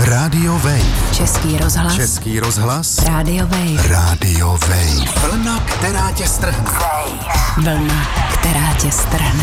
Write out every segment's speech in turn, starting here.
Radio Wave. Český rozhlas. Český rozhlas. Radio Wave. Radio Wave. Vlna, která tě strhne. Vlna, která tě strhne.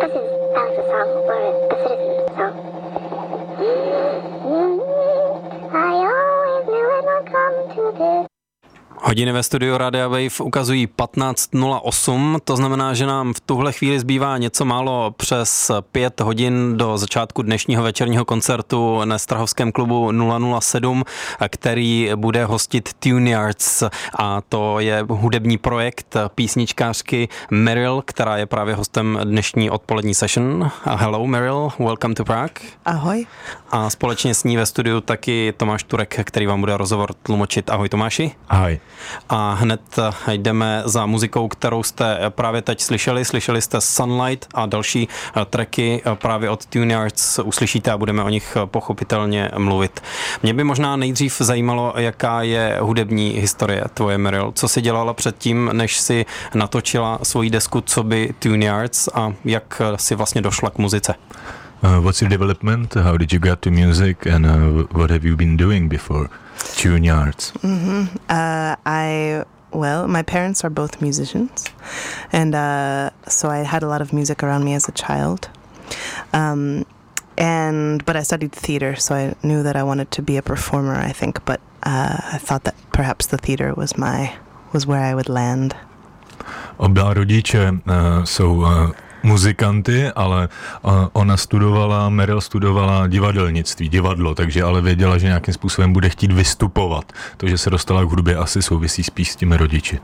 This is Alice's song, or the Citizen's song. I always knew it would come to this. Hodiny ve studiu Radia Wave ukazují 15:08, to znamená, že nám v tuhle chvíli zbývá něco málo přes 5 hodin do začátku dnešního večerního koncertu na Strahovském klubu 007, který bude hostit Tuneyards, a to je hudební projekt písničkářky Meryl, která je právě hostem dnešní odpolední session. Hello Meryl, welcome to Prague. Ahoj. A společně s ní ve studiu taky Tomáš Turek, který vám bude rozhovor tlumočit. Ahoj Tomáši. Ahoj. A hned jdeme za muzikou, kterou jste právě teď slyšeli. Slyšeli jste Sunlight a další tracky právě od Tuneyards uslyšíte a budeme o nich pochopitelně mluvit. Mě by možná nejdřív zajímalo, jaká je hudební historie tvoje, Meryl. Co jsi dělala předtím, než si natočila svoji desku Coby Tuneyards, a jak si vlastně došla k muzice? What's your development? How did you get to music, and what have you been doing before Tuneyards? My parents are both musicians, and so I had a lot of music around me as a child. But I studied theater, so I knew that I wanted to be a performer, I think, but I thought that perhaps the theater was where I would land. Oba rodiče jsou muzikanty, ale Meryl studovala divadelnictví, divadlo, takže ale věděla, že nějakým způsobem bude chtít vystupovat. To, že se dostala k hudbě, asi souvisí spíš s těmi rodiči.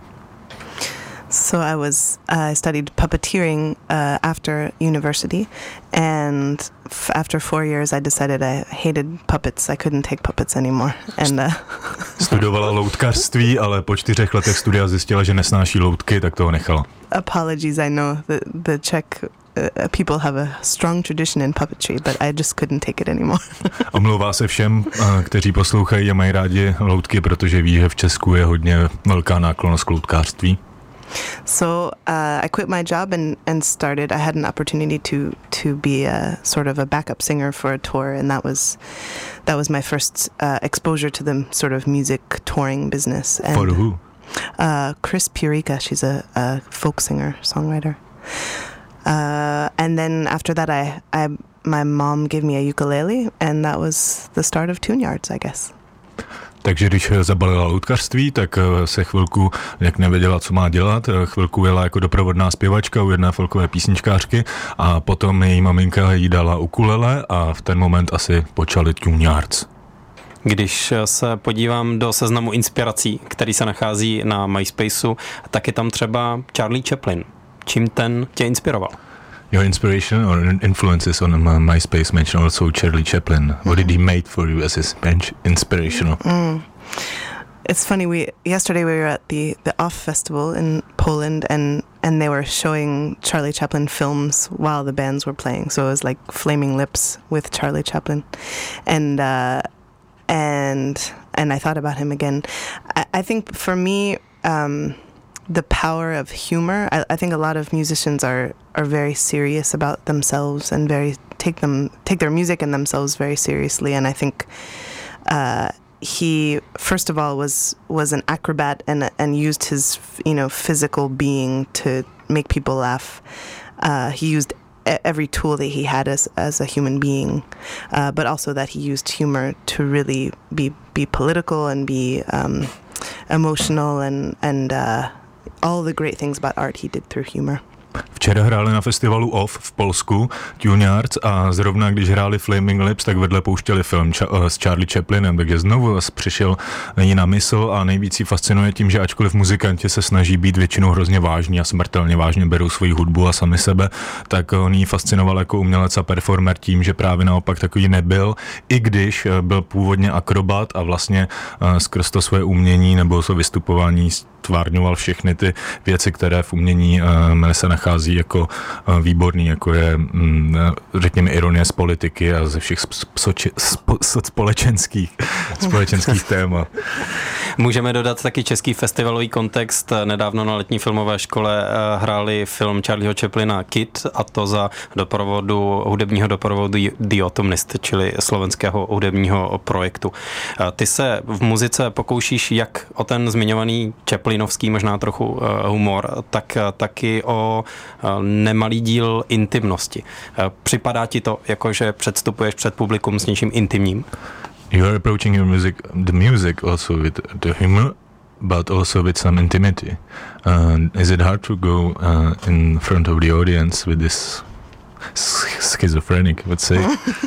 So I studied puppeteering after university, and after 4 years I decided I hated puppets. I couldn't take puppets anymore. And studovala loutkařství, ale po 4 letech studia zjistila, že nesnáší loutky, tak toho nechala. Apologies, I know the Czech people have a strong tradition in puppetry, but I just couldn't take it anymore. Omlouvá se všem, kteří poslouchají a mají rádi loutky, protože ví, že v Česku je hodně velká náklonnost k loutkářství. So I quit my job and started. I had an opportunity to be a sort of a backup singer for a tour, and that was my first exposure to the sort of music touring business. And, for who? Chris Purica. She's a folk singer, songwriter. And then after that, my mom gave me a ukulele, and that was the start of Tuneyards, I guess. Takže když zabalila loutkařství, tak se chvilku, jak nevěděla, co má dělat, chvilku jela jako doprovodná zpěvačka u jedné folkové písničkářky a potom její maminka jí dala ukulele a v ten moment asi počali Tuneyards. Když se podívám do seznamu inspirací, který se nachází na MySpaceu, tak je tam třeba Charlie Chaplin. Čím ten tě inspiroval? Your inspiration or influences on MySpace mentioned also Charlie Chaplin. What did he make for you as his inspirational? It's funny. Yesterday we were at the OFF festival in Poland, and they were showing Charlie Chaplin films while the bands were playing. So it was like Flaming Lips with Charlie Chaplin, and I thought about him again. I think for me, the power of humor. I think a lot of musicians are very serious about themselves and take their music and themselves very seriously. And I think he first of all was an acrobat and used his physical being to make people laugh. He used every tool that he had as a human being, but also that he used humor to really be political and be emotional and all the great things about art he did through humor. Včera hráli na festivalu OFF v Polsku, Tuneyards, a zrovna když hráli Flaming Lips, tak vedle pouštěli film s Charlie Chaplinem, takže znovu přišel jí na mysl a nejvíc jí fascinuje tím, že ačkoliv muzikanti se snaží být většinou hrozně vážní a smrtelně vážně berou svoji hudbu a sami sebe, tak on jí fascinoval jako umělec a performer tím, že právě naopak takový nebyl, i když byl původně akrobat a vlastně skrz to svoje umění nebo to vystupování stvárňoval všechny ty věci, které v umění se nachází jako výborný, jako je, řekněme, ironie z politiky a ze všech společenských témat. Můžeme dodat taky český festivalový kontext. Nedávno na letní filmové škole hráli film Charlieho Chaplina Kid, a to za hudebního doprovodu The Autumnist, čili slovenského hudebního projektu. Ty se v muzice pokoušíš jak o ten zmiňovaný Chaplin stalinovský možná trochu humor, tak taky o nemalý díl intimnosti. Připadá ti to, jako že předstupuješ před publikum s něčím intimním? You are approaching the music also with the humor, but also with some intimity. Is it hard to go in front of the audience with this schizophrenic, let's say?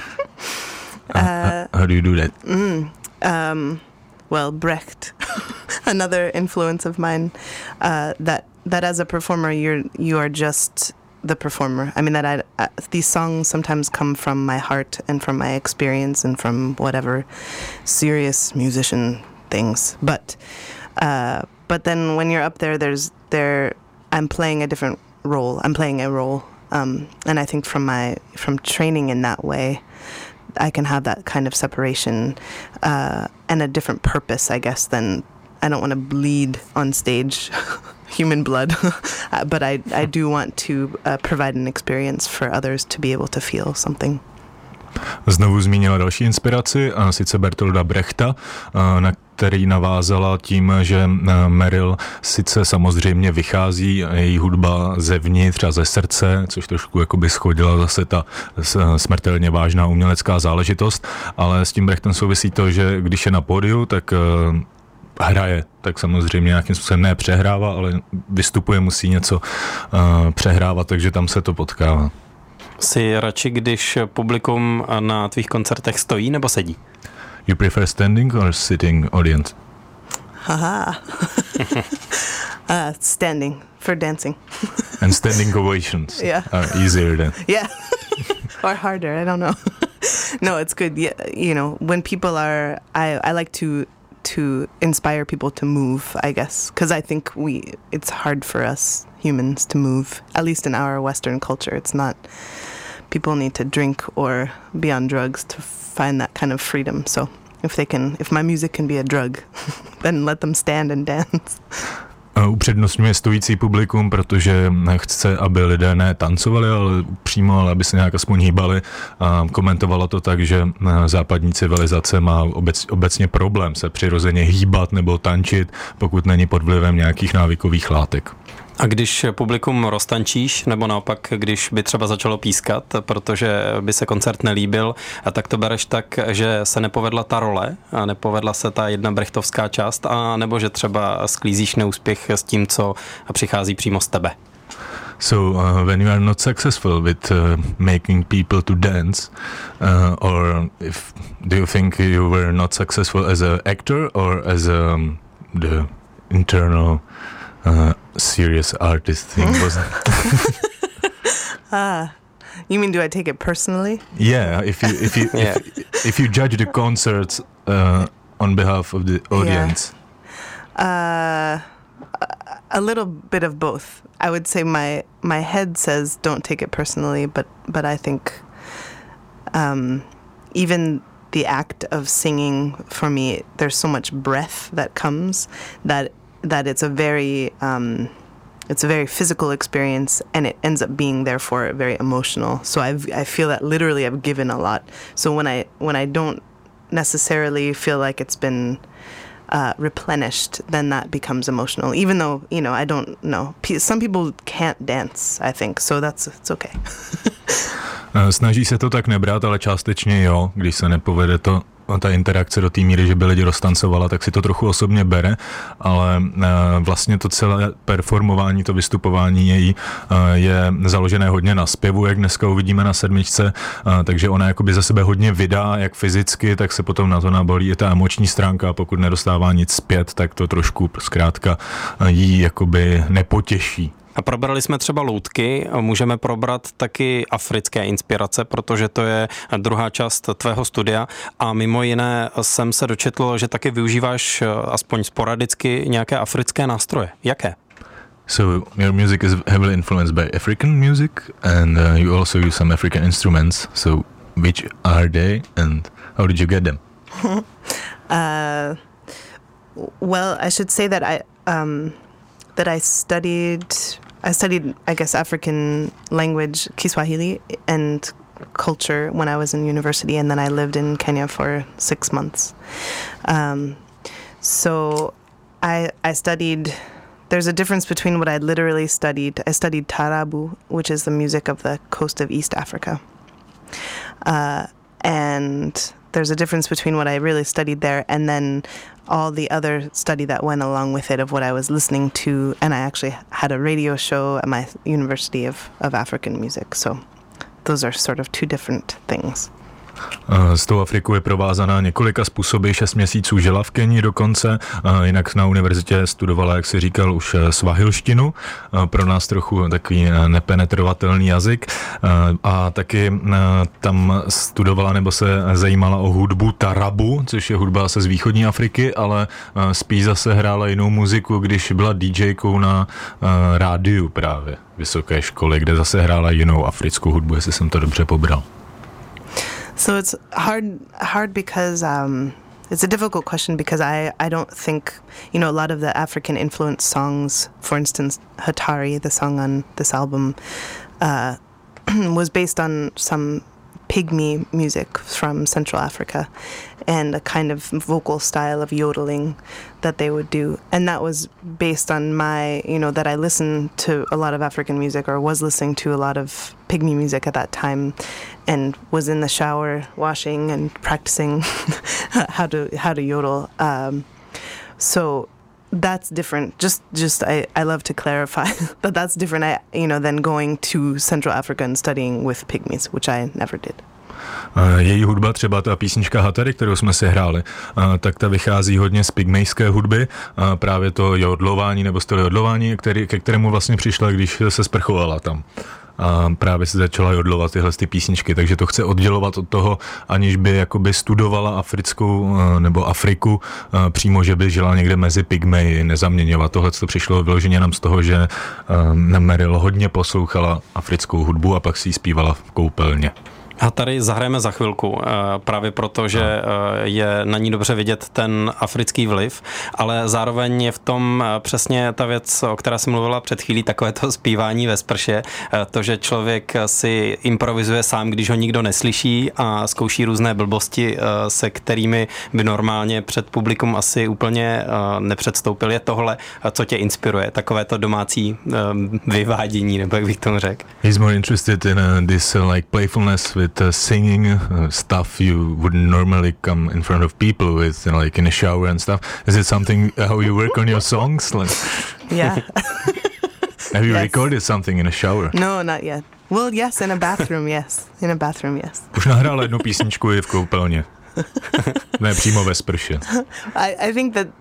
How do you do that? Well, Brecht, another influence of mine, that as a performer you are just the performer. I mean that these songs sometimes come from my heart and from my experience and from whatever serious musician things. But then when you're up there, I'm playing a different role. I'm playing a role, and I think from training in that way, I can have that kind of separation and a different purpose, I guess, than I don't want to bleed on stage human blood, but I do want to provide an experience for others to be able to feel something. Znovu zmínila další inspiraci, a sice Bertolda Brechta, na který navázala tím, že Meryl sice samozřejmě vychází její hudba zevnitř a ze srdce, což trošku jakoby schodila zase ta smrtelně vážná umělecká záležitost, ale s tím Brechtem souvisí to, že když je na pódiu, tak hraje, tak samozřejmě nějakým způsobem ne přehrává, ale vystupuje, musí něco přehrávat, takže tam se to potkává. Jsi radši, když publikum na tvých koncertech stojí nebo sedí? You prefer standing or sitting audience? Haha. Standing for dancing. And standing ovations are easier then. Yeah. Or harder, I don't know. No, it's good. Yeah, you know, when people are, I like to inspire people to move, I guess, because I think it's hard for us humans to move, at least in our Western culture. It's not, people need to drink or be on drugs to find that kind of freedom. So if my music can be a drug, then let them stand and dance. Upřednostňuje stojící publikum, protože chce, aby lidé ne tancovali, ale přímo, ale aby se nějak aspoň hýbali. A komentovala to tak, že západní civilizace má obecně problém se přirozeně hýbat nebo tančit, pokud není pod vlivem nějakých návykových látek. A když publikum roztančíš, nebo naopak, když by třeba začalo pískat, protože by se koncert nelíbil, a tak to bereš tak, že se nepovedla ta role, a nepovedla se ta jedna brechtovská část, a nebo že třeba sklízíš neúspěch s tím, co přichází přímo z tebe? So when you are not successful with making people to dance, or do you think you were not successful as an actor or as the internal serious artist thing was? You mean, do I take it personally? Yeah, if you judge the concerts on behalf of the audience. A little bit of both. I would say my head says don't take it personally, but I think even the act of singing, for me, there's so much breath that comes that it's a very physical experience, and it ends up being therefore very emotional. So I feel that literally I've given a lot. So when I don't necessarily feel like it's been replenished, then that becomes emotional. Even though, you know, I don't know. Some people can't dance, I think, so it's okay. Snaží se to tak nebrat, ale částečně jo, když se nepovede ta interakce do té míry, že by lidi roztancovala, tak si to trochu osobně bere, ale vlastně to celé performování, to vystupování její je založené hodně na zpěvu, jak dneska uvidíme na 7, takže ona jakoby za sebe hodně vydá, jak fyzicky, tak se potom na to nabalí i ta emoční stránka, a pokud nedostává nic zpět, tak to trošku zkrátka jí jakoby nepotěší. A probrali jsme třeba loutky, můžeme probrat taky africké inspirace, protože to je druhá část tvého studia, a mimo jiné jsem se dočetl, že taky využíváš aspoň sporadicky nějaké africké nástroje. Jaké? So your music is heavily influenced by African music, and you also use some African instruments. So which are they and how did you get them? Well, I should say that I studied, I guess, African language, Kiswahili, and culture when I was in university, and then I lived in Kenya for 6 months. So I studied there's a difference between what I literally studied. I studied Tarabu, which is the music of the coast of East Africa. And there's a difference between what I really studied there and then all the other study that went along with it of what I was listening to. And I actually had a radio show at my University of African Music. So those are sort of two different things. S tou Afrikou je provázaná několika způsoby, 6 měsíců žila v Kenii dokonce, jinak na univerzitě studovala, jak si říkal, už svahilštinu, pro nás trochu takový nepenetrovatelný jazyk, a taky tam studovala nebo se zajímala o hudbu tarabu, což je hudba se z východní Afriky, ale spíš zase hrála jinou muziku, když byla DJkou na rádiu právě vysoké školy, kde zase hrála jinou africkou hudbu, jestli jsem to dobře pobral. So it's hard because it's a difficult question because I don't think, a lot of the African influenced songs, for instance, Hatari, the song on this album, was based on some pygmy music from Central Africa and a kind of vocal style of yodeling that they would do. And that was based on my, that I listened to a lot of African music or was listening to a lot of pygmy music at that time and was in the shower washing and practicing how to yodel. So that's different. Just I love to clarify that that's different, than going to Central Africa and studying with pygmies, which I never did. Její hudba, třeba ta písnička Hatari, kterou jsme si hráli, tak ta vychází hodně z pygmejské hudby, právě to jodlování nebo styl jodlování, ke kterému vlastně přišla, když se sprchovala tam. A právě se začala jodlovat tyhle ty písničky, takže to chce oddělovat od toho, aniž by jakoby studovala africkou nebo Afriku přímo, že by žila někde mezi pygmeji, nezaměňovat. Tohle to přišlo vyloženě nám z toho, že Meryl hodně poslouchala africkou hudbu a pak si ji zpívala v koupelně. A tady zahrajeme za chvilku, právě proto, že je na ní dobře vidět ten africký vliv, ale zároveň je v tom přesně ta věc, o které jsem mluvila před chvílí, takové to zpívání ve sprše, to, že člověk si improvizuje sám, když ho nikdo neslyší a zkouší různé blbosti, se kterými by normálně před publikum asi úplně nepředstoupil. Je tohle, co tě inspiruje, takové to domácí vyvádění, nebo jak bych tomu řekl. He's more interested in this like playfulness with singing stuff you wouldn't normally come in front of people with, like in a shower and stuff. Is it something how you work on your songs? Like, yeah. Have you recorded something in a shower? No, not yet. Well, yes, in a bathroom, yes. In a bathroom, yes. Už nahrála jednu písničku i v koupelně. Ne přímo ve sprše. I think that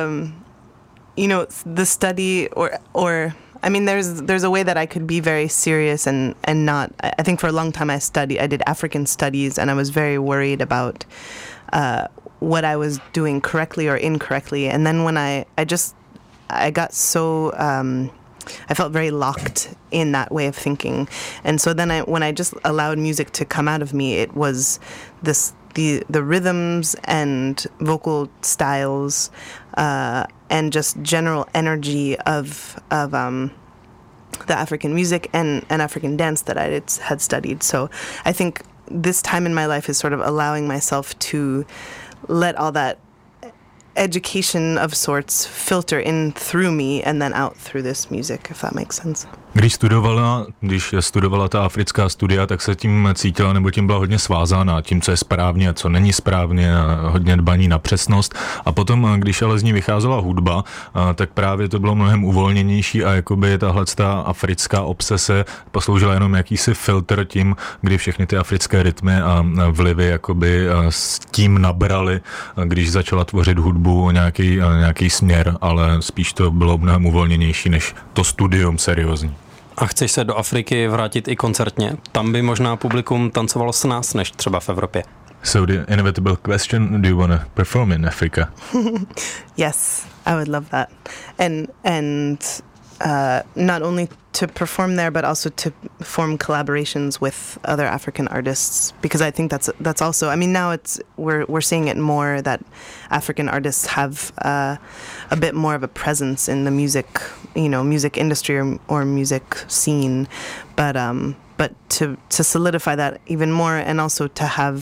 the study or I mean, there's a way that I could be very serious and not. I think for a long time I did African studies, and I was very worried about what I was doing correctly or incorrectly. And then when I got so I felt very locked in that way of thinking, and so then when I just allowed music to come out of me, it was the rhythms and vocal styles. And just general energy of the African music and African dance that I had studied. So I think this time in my life is sort of allowing myself to let all that education of sorts filter in through me and then out through this music, if that makes sense. Když studovala ta africká studia, tak se tím cítila, nebo tím byla hodně svázána, tím, co je správně a co není správně, hodně dbaní na přesnost. A potom, když ale z ní vycházela hudba, tak právě to bylo mnohem uvolněnější a jakoby tahleta africká obsese posloužila jenom jakýsi filtr tím, kdy všechny ty africké rytmy a vlivy jakoby s tím nabrali, když začala tvořit hudbu nějaký směr, ale spíš to bylo mnohem uvolněnější než to studium seriózní. A chceš se do Afriky vrátit i koncertně? Tam by možná publikum tancovalo s nás, než třeba v Evropě. So the inevitable question, do you want to perform in Africa? Yes, I would love that. And not only to perform there, but also to form collaborations with other African artists, because I think that's also. I mean, now we're seeing it more that African artists have a bit more of a presence in the music industry or music scene, but to solidify that even more, and also to have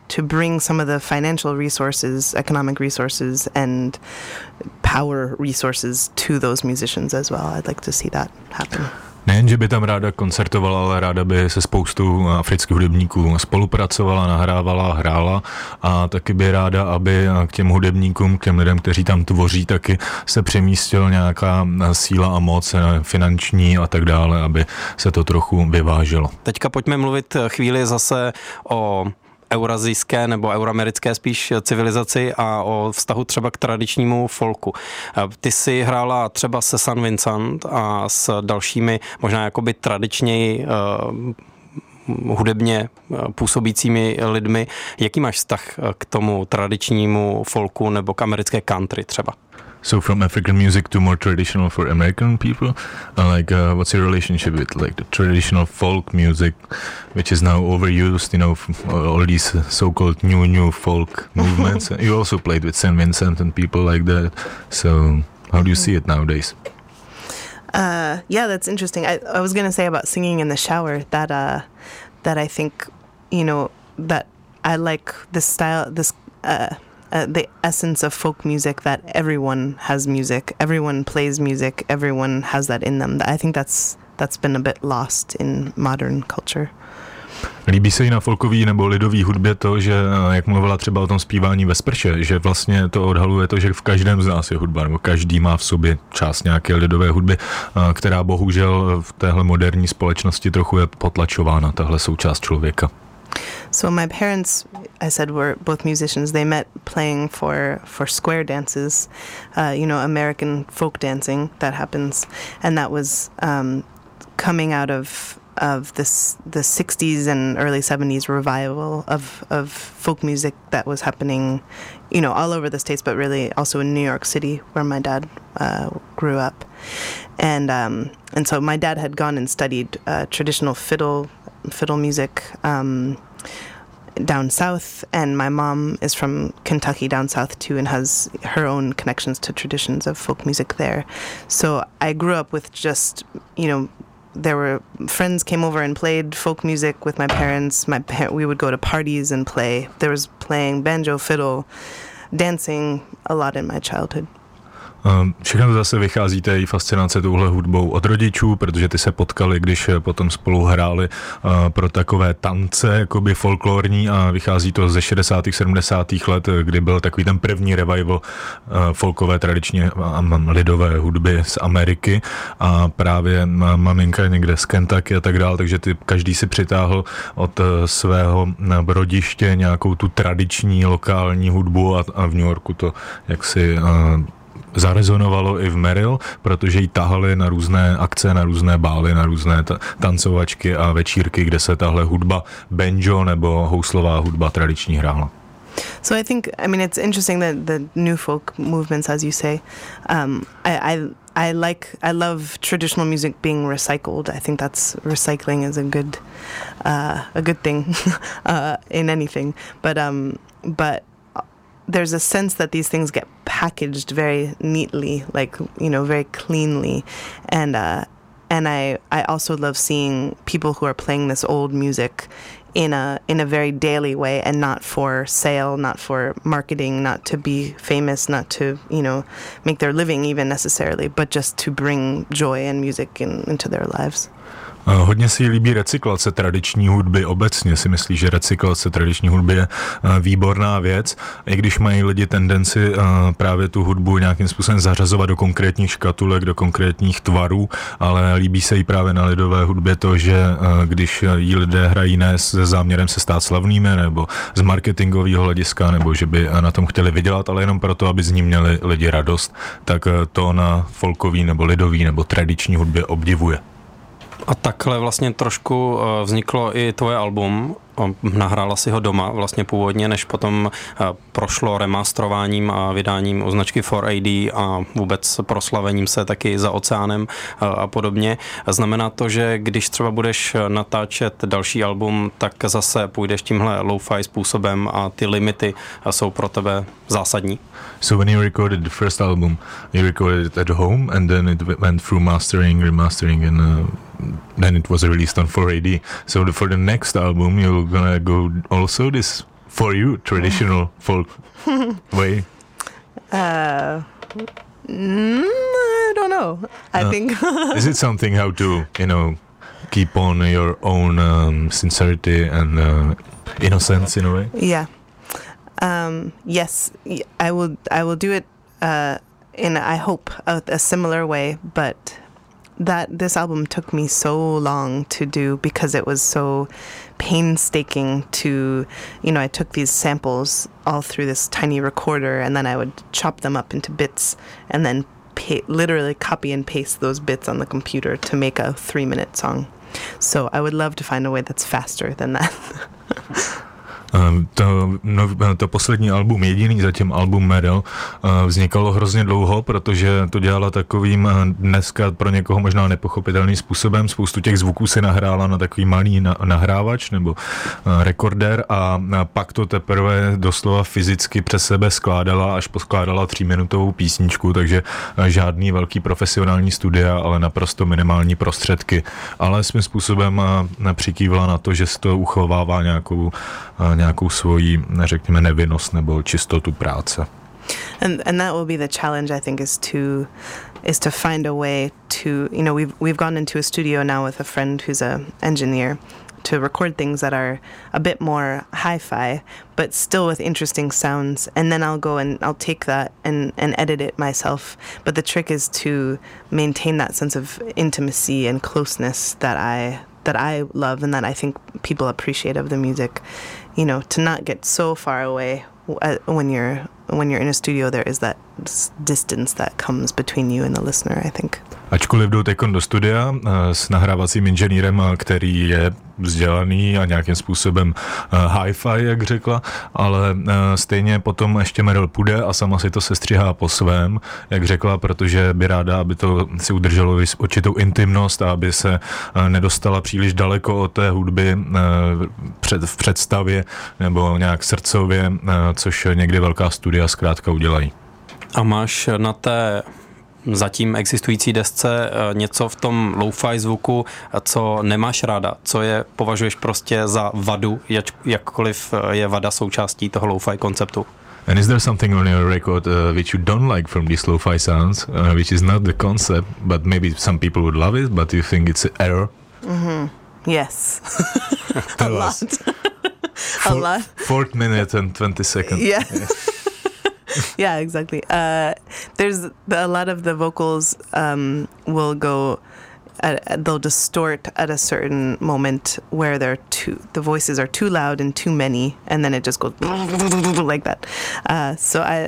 to bring some of the financial resources, economic resources, and power resources to those musicians as well. I'd like to see that happen. Nejen, že by tam ráda koncertovala, ale ráda by se spoustou afrických hudebníků spolupracovala, nahrávala, hrála a taky by ráda, aby k těm hudebníkům, k těm lidem, kteří tam tvoří, taky se přemístil nějaká síla a moc finanční a tak dále, aby se to trochu vyváželo. Teďka pojďme mluvit chvíli zase o eurazijské nebo euroamerické spíš civilizaci a o vztahu třeba k tradičnímu folku. Ty jsi hrála třeba se San Vincent a s dalšími možná jakoby tradičněji hudebně působícími lidmi. Jaký máš vztah k tomu tradičnímu folku nebo k americké country třeba? So from African music to more traditional for American people, what's your relationship with like the traditional folk music, which is now overused, all these so-called new folk movements. You also played with St. Vincent and people like that. So how do you see it nowadays? Yeah, that's interesting. I was going to say about singing in the shower that I think, that I like this style, the essence of folk music, that everyone has music, everyone plays music, everyone has that in them. I think that's been a bit lost in modern culture. Líbí se jí na folkový nebo lidový hudbě to, že jak mluvila třeba o tom zpívání ve sprše, že vlastně to odhaluje to, že v každém z nás je hudba, nebo každý má v sobě část nějaké lidové hudby, která bohužel v téhle moderní společnosti trochu je potlačována, tahle součást člověka. So my parents, I said, were both musicians. They met playing for square dances, American folk dancing that happens, and that was coming out of the 60s and early 70s revival of folk music that was happening, all over the States, but really also in New York City, where my dad grew up, and so my dad had gone and studied traditional fiddle music down south, and my mom is from Kentucky down south too and has her own connections to traditions of folk music there. So I grew up with just, there were friends came over and played folk music with my parents. We would go to parties and play. There was playing banjo, fiddle, dancing a lot in my childhood. Všechno to zase vychází té její fascinace touhle hudbou od rodičů, protože ty se potkali, když potom spolu hráli pro takové tance, jakoby folklorní, a vychází to ze 60. 70. let, kdy byl takový ten první revival folkové tradičně lidové hudby z Ameriky a právě maminka někde z Kentucky a tak dál, takže každý si přitáhl od svého rodiště nějakou tu tradiční lokální hudbu a v New Yorku to jaksi zarezonovalo i v Merrill, protože ji tahali na různé akce, na různé bály, na různé tancovačky a večírky, kde se tahle hudba banjo nebo houslová hudba tradiční hrála. So it's interesting that the new folk movements, as you say, I love traditional music being recycled. I think recycling is a good thing in anything, but there's a sense that these things get packaged very neatly, very cleanly, and I also love seeing people who are playing this old music in a very daily way, and not for sale, not for marketing, not to be famous, not to make their living even necessarily, but just to bring joy and music into their lives. Hodně si líbí recyklace tradiční hudby. Obecně si myslí, že recyklace tradiční hudby je výborná věc, i když mají lidi tendenci právě tu hudbu nějakým způsobem zařazovat do konkrétních škatulek, do konkrétních tvarů, ale líbí se jí právě na lidové hudbě to, že když jí lidé hrají ne se záměrem se stát slavnými nebo z marketingového hlediska, nebo že by na tom chtěli vydělat, ale jenom proto, aby z ní měli lidi radost, tak to na folkový nebo lidový nebo tradiční hudbě obdivuje. A takhle vlastně trošku vzniklo i tvoje album. Nahrála si ho doma vlastně původně, než potom prošlo remasterováním a vydáním o značky 4AD a vůbec proslavením se taky za oceánem a podobně. Znamená to, že když třeba budeš natáčet další album, tak zase půjdeš tímhle lo-fi způsobem a ty limity jsou pro tebe zásadní? So when you recorded the first album, you recorded it at home and then it went through mastering, remastering and then it was released on 4AD. So for the next album, you're gonna go also this for you, traditional folk way? I don't know. I think... Is it something how to, keep on your own sincerity and innocence in a way? Yeah. Yes, I will do it in, I hope, a similar way, but this album took me so long to do because it was so painstaking to, I took these samples all through this tiny recorder and then I would chop them up into bits and then literally copy and paste those bits on the computer to make a 3-minute song. So I would love to find a way that's faster than that. To poslední album, jediný zatím album Meryl, vznikalo hrozně dlouho, protože to dělala takovým dneska pro někoho možná nepochopitelným způsobem. Spoustu těch zvuků si nahrála na takový malý nahrávač nebo rekordér a pak to teprve doslova fyzicky přes sebe skládala, až poskládala 3minutovou písničku, takže žádný velký profesionální studia, ale naprosto minimální prostředky. Ale svým způsobem přikývla na to, že se to uchovává nějakou svoji, řekněme, nevinnost nebo čistotu práce. And that will be the challenge, I think, is to find a way to, we've gone into a studio now with a friend who's an engineer to record things that are a bit more hi-fi, but still with interesting sounds. And then I'll go and I'll take that and edit it myself. But the trick is to maintain that sense of intimacy and closeness that I love and that I think people appreciate of the music. To not get so far away when you're in a studio. There is that distance that comes between you and the listener, I think. Ačkoliv jdou teď do studia s nahrávacím inženýrem, který je vzdělaný a nějakým způsobem hi-fi, jak řekla, ale stejně potom ještě Meryl půjde a sama si to sestřihá po svém, jak řekla, protože by ráda, aby to si udrželo určitou intimnost a aby se nedostala příliš daleko od té hudby v představě nebo nějak srdcově, což někdy velká studia zkrátka udělají. A máš na té zatím existující desce něco v tom lo-fi zvuku, co nemáš ráda, co považuješ prostě za vadu, jakkoliv je vada součástí toho lo-fi konceptu? And is there something on your record which you don't like from these lo-fi sounds, which is not the concept, but maybe some people would love it, but you think it's an error? Mm-hmm. Yes. A lot. A lot. 4 minutes and 20 seconds. Yeah. Yeah, exactly. There's a lot of the vocals will go, they'll distort at a certain moment where the voices are too loud and too many, and then it just goes like that. So I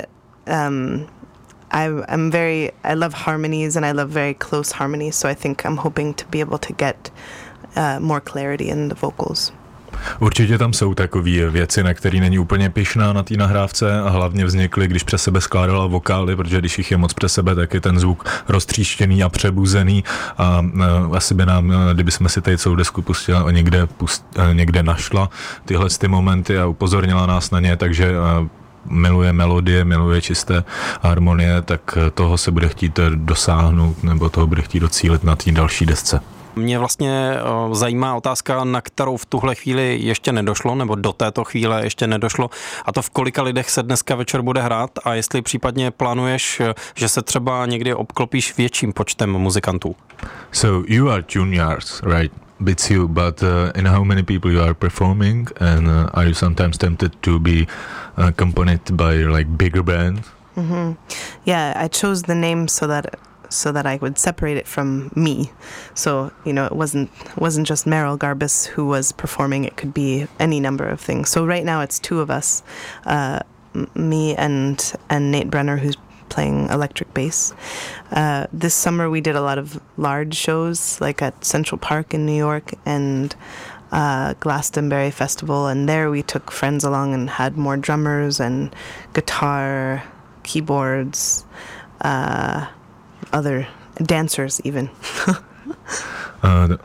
love harmonies and I love very close harmonies. So I think I'm hoping to be able to get more clarity in the vocals. Určitě tam jsou takové věci, na které není úplně pyšná na té nahrávce a hlavně vznikly, když přes sebe skládala vokály, protože když jich je moc přes sebe, tak je ten zvuk roztříštěný a přebuzený a asi by nám, kdybychom si tady celou desku pustila a někde našla tyhle ty momenty a upozornila nás na ně, takže miluje melodie, miluje čisté harmonie, tak toho se bude chtít dosáhnout nebo toho bude chtít docílit na té další desce. Mě vlastně zajímá otázka, na kterou v tuhle chvíli ještě nedošlo, nebo do této chvíle ještě nedošlo, a to v kolika lidech se dneska večer bude hrát a jestli případně plánuješ, že se třeba někdy obklopíš větším počtem muzikantů. So you are juniors, right? It's you, but in how many people you are performing and are you sometimes tempted to be accompanied by like bigger band? Mm-hmm. Yeah, I chose the name so that I would separate it from me. So, it wasn't just Meryl Garbus who was performing. It could be any number of things. So right now it's two of us, me and Nate Brenner, who's playing electric bass. This summer we did a lot of large shows, like at Central Park in New York and Glastonbury Festival. And there we took friends along and had more drummers and guitar, keyboards, other dancers even.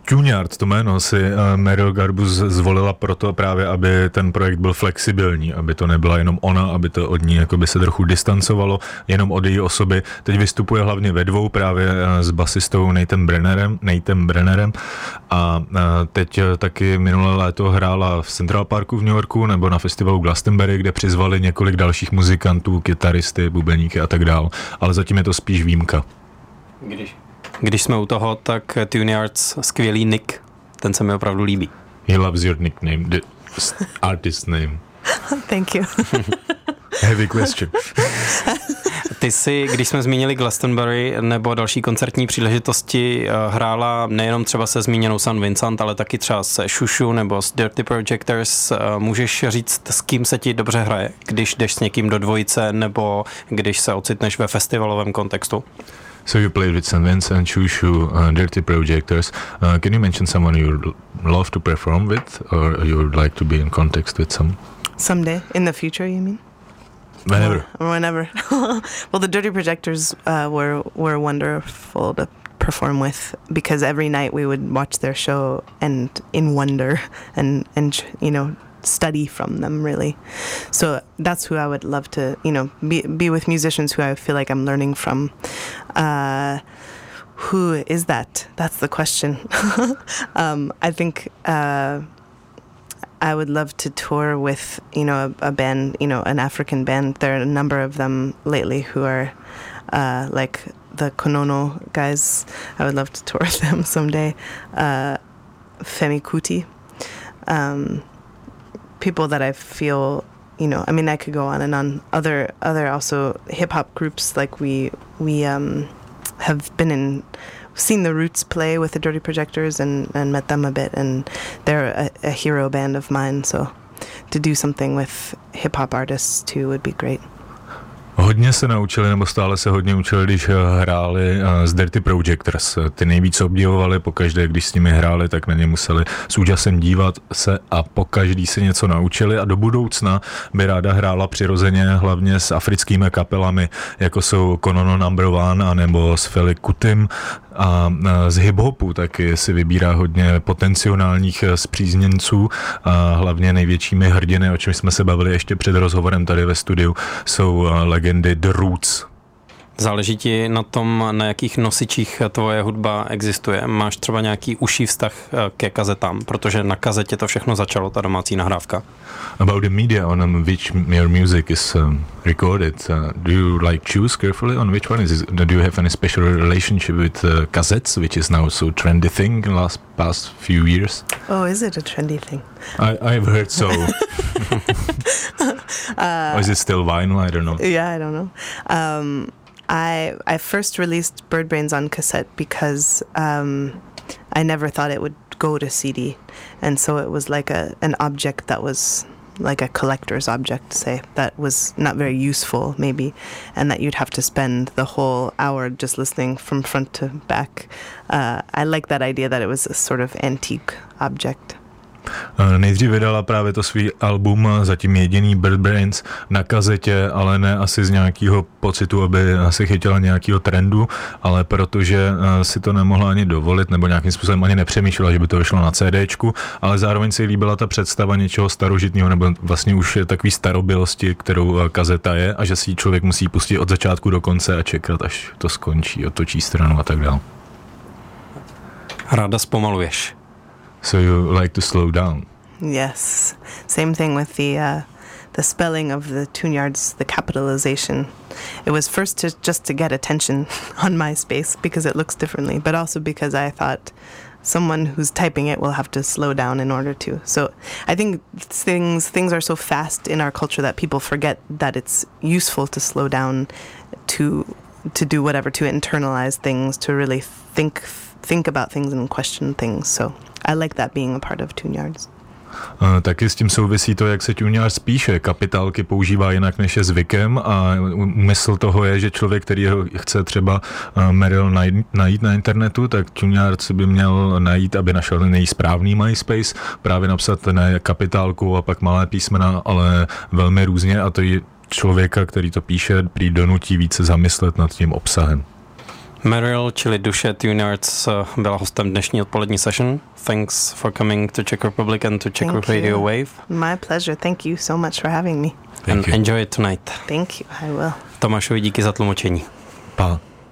Tuneyard, to jméno si Meryl Garbus zvolila proto právě, aby ten projekt byl flexibilní, aby to nebyla jenom ona, aby to od ní jakoby se trochu distancovalo, jenom od její osoby. Teď vystupuje hlavně ve dvou, právě s basistou Nathanem Brennerem a teď taky minulé léto hrála v Central Parku v New Yorku nebo na festivalu Glastonbury, kde přizvali několik dalších muzikantů, kytaristy, bubeníky a tak dál, ale zatím je to spíš výjimka. Když jsme u toho, tak Tuneyards skvělý nick, ten se mi opravdu líbí. He loves your nickname, the artist name. Thank you. Heavy question. Ty si, když jsme zmínili Glastonbury nebo další koncertní příležitosti, hrála nejenom třeba se zmíněnou St. Vincent, ale taky třeba se Shushu nebo s Dirty Projectors. Můžeš říct, s kým se ti dobře hraje, když jdeš s někým do dvojice nebo když se ocitneš ve festivalovém kontextu? So you played with St. Vincent, Shushu, Dirty Projectors. Can you mention someone you love to perform with, or you would like to be in context with some? Someday in the future, you mean? Whenever. Whenever. Well, the Dirty Projectors were wonderful to perform with, because every night we would watch their show and in wonder and you know, study from them, really. So that's who I would love to, you know, be with musicians who I feel like I'm learning from. Who is that? That's the question. I think I would love to tour with, you know, a band, you know, an African band. There are a number of them lately who are like the Konono guys. I would love to tour with them someday. Femi Kuti. People that I feel, you know, I mean, I could go on and on. Other also hip hop groups, like we have seen the Roots play with the Dirty Projectors and met them a bit, and they're a hero band of mine. So to do something with hip hop artists too would be great. Hodně se naučili, nebo stále se hodně učili, když hráli s Dirty Projectors. Ty nejvíc obdivovali, pokaždé, když s nimi hráli, tak na ně museli s úžasem dívat se a pokaždý se něco naučili a do budoucna by ráda hrála přirozeně hlavně s africkými kapelami, jako jsou Konono Number One a nebo s Feli Kutim, a z hip-hopu taky si vybírá hodně potenciálních spřízněnců a hlavně největšími hrdiny, o čem jsme se bavili ještě před rozhovorem tady ve studiu, jsou legendy The Roots. Záleží ti na tom, na jakých nosičích tvoje hudba existuje? Máš třeba nějaký užší vztah ke kazetám, protože na kazetě to všechno začalo, ta domácí nahrávka. About the media on which your music is recorded, do you like choose carefully on which one is it? Do you have any special relationship with cassettes, which is now so trendy thing in the past few years? Oh, is it a trendy thing? I've heard so. Or is it still vinyl? I don't know. Yeah, I don't know. I first released Bird Brains on cassette because I never thought it would go to CD, and so it was like an object that was like a collector's object, say, that was not very useful maybe, and that you'd have to spend the whole hour just listening from front to back. I like that idea that it was a sort of antique object. Nejdřív vydala právě to svý album, zatím jediný Bird Brains, na kazetě, ale ne asi z nějakého pocitu, aby se chytila nějakého trendu, ale protože si to nemohla ani dovolit, nebo nějakým způsobem ani nepřemýšlela, že by to vyšlo na CDčku, ale zároveň si líbila ta představa něčeho starožitného, nebo vlastně už takový starobilosti, kterou kazeta je, a že si člověk musí pustit od začátku do konce a čekat, až to skončí, otočí stranu a tak dále. Ráda zpomaluješ. So you like to slow down? Yes. Same thing with the spelling of the Tuneyards, the capitalization. It was first just to get attention on MySpace because it looks differently, but also because I thought someone who's typing it will have to slow down in order to. So I think things are so fast in our culture that people forget that it's useful to slow down, to do whatever, to internalize things, to really think about things and question things. So I like that being a part of Tuneyards. Taky s tím souvisí to, jak se Tuneyards píše. Kapitálky používá jinak, než je zvykem, a mysl toho je, že člověk, který ho chce třeba Meryl najít na internetu, tak Tuneyards by měl najít, aby našel ten nejsprávný MySpace, právě napsat ne kapitálku a pak malé písmena, ale velmi různě, a to je člověka, který to píše, prý donutí více zamyslet nad tím obsahem. Meryl, čili Duše Tuneyards, byla hostem dnešní odpolední session. Thanks for coming to Czech Republic and to Czech Radio Wave. My pleasure. Thank you so much for having me. And enjoy it tonight. Thank you. I will. Tomášovi díky za tlumočení. Pa.